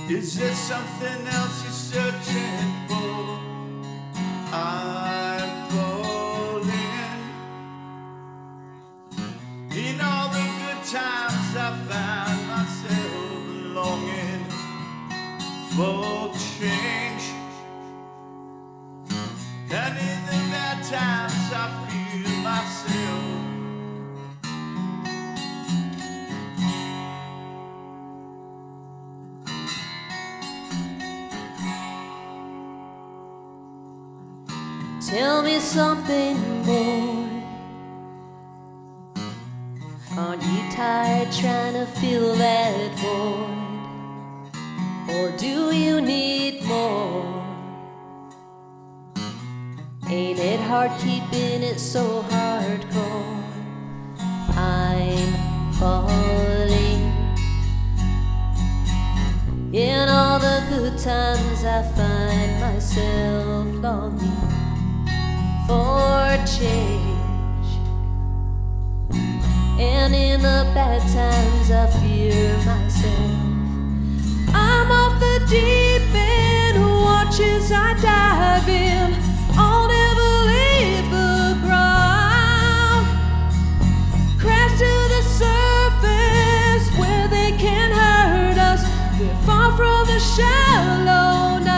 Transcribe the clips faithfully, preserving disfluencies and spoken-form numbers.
Is there something else you're searching for? I'm falling. In all the good times I find myself longing for change, and in the bad times I feel myself Tell me something more. Aren't you tired trying to fill that void? Or do you need more? Ain't it hard keeping it so hardcore? I'm falling. In all the good times I find myself longing for change, and in the bad times I fear myself. I'm off the deep end, watch as I dive in. I'll never leave the ground, crash to the surface where they can't hurt us. We're far from the shallow now.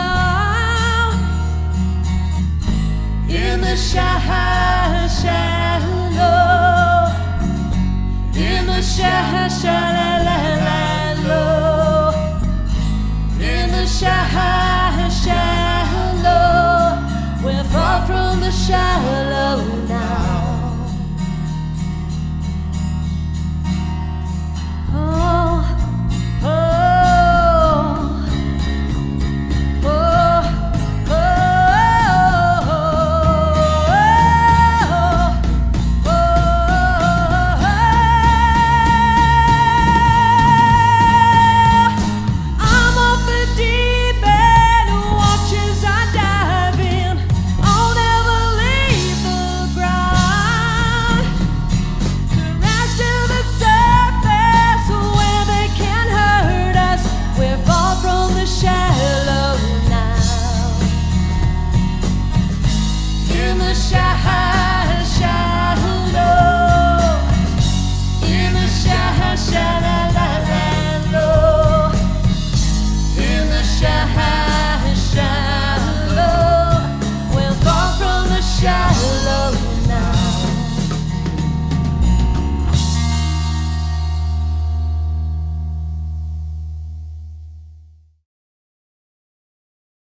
In the shallow, shallow, in the shallow, shallow, in the shallow, shallow, we're far from the shallow now. Oh, oh. Shallow.